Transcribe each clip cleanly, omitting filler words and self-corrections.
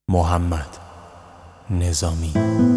محمد نظامی.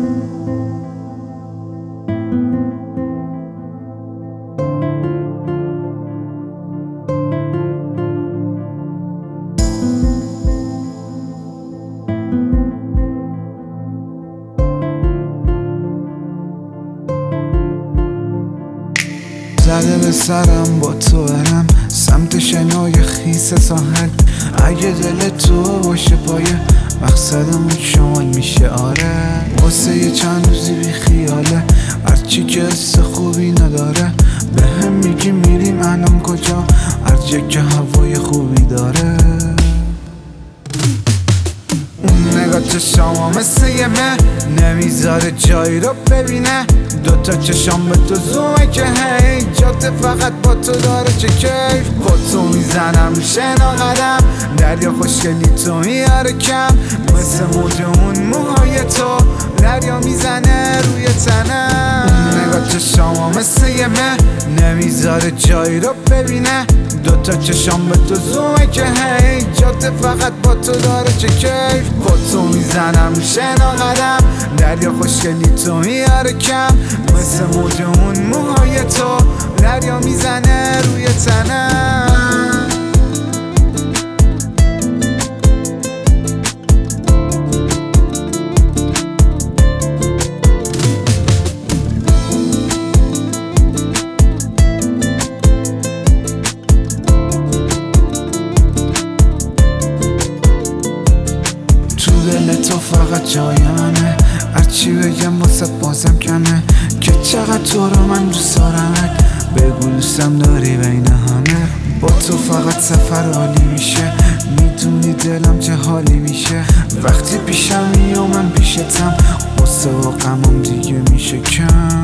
زده به سرم با تو برم سمت شنای خیس ساحل. اگه دل تو باشه پای مقصدمون شمال میشه. آره واسه یه چند روزی بی خیاله، هرچی که حس خوبی نداره. به هم میگی میریم الان کجا، هر که هوای خوبی داره. اون نگاه چشاما مثل یه مه نمیذاره جایی رو ببینه. دوتا چشام به تو زومه که هی جاده فقط با تو داره چه کیف. با تو میزنم شنا قدم، دریا خوشگلی تو میاره کم. مثل موج اون موهای تو دریا میزنه روی تنم. اون نگاه چشاما مثل یه مه نمیذاره جایی رو ببینه. دوتا چشام به تو زومه که هی جاده فقط با تو داره چه کیف. با تو میزنم شنا قدم، دریا خوشگلی تو میاره کم. مثل موج اون موهای تو دریا میزنه روی تنم. دل تو فقط جای منه، هرچی بگم واسه بازم کمه. که چقدر تو رو من دوست دارم، بگو دوستم داری بین همه. با تو فقط سفر عالی میشه، میدونی دلم چه حالی میشه. وقتی پیشم میام من پیشتم، قصه و غمم دیگه میشه کم.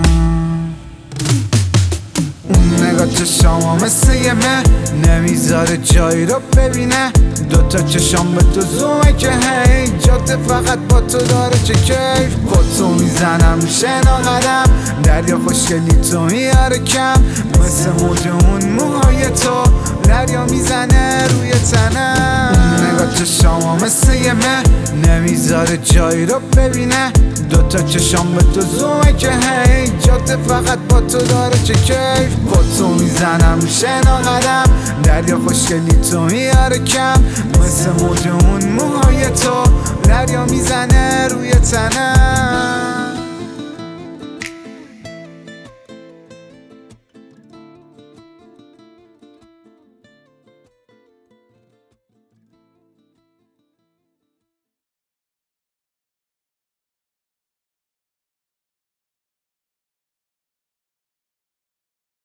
اون نگاه چشاما مثل یه مه نمیذاره جایی رو ببینه. دوتا چشام به تو زومه که هی جاده فقط با تو داره چه کیف. با تو میزنم شنا قدم، دریا خوشگلی تو میاره کم. مثل موج اون موهای تو دریا میزنه روی تنم. اون نگاه چشاما مثل یه مه نمیذاره جایی رو ببینه. دوتا چشام به تو زومه که هی جاده فقط با تو داره چه کیف. با تو میزنم شنا قدم، دریا خوشگلی تو میاره کم. مثل موج اون موهای تو دریا میزنه روی تنم.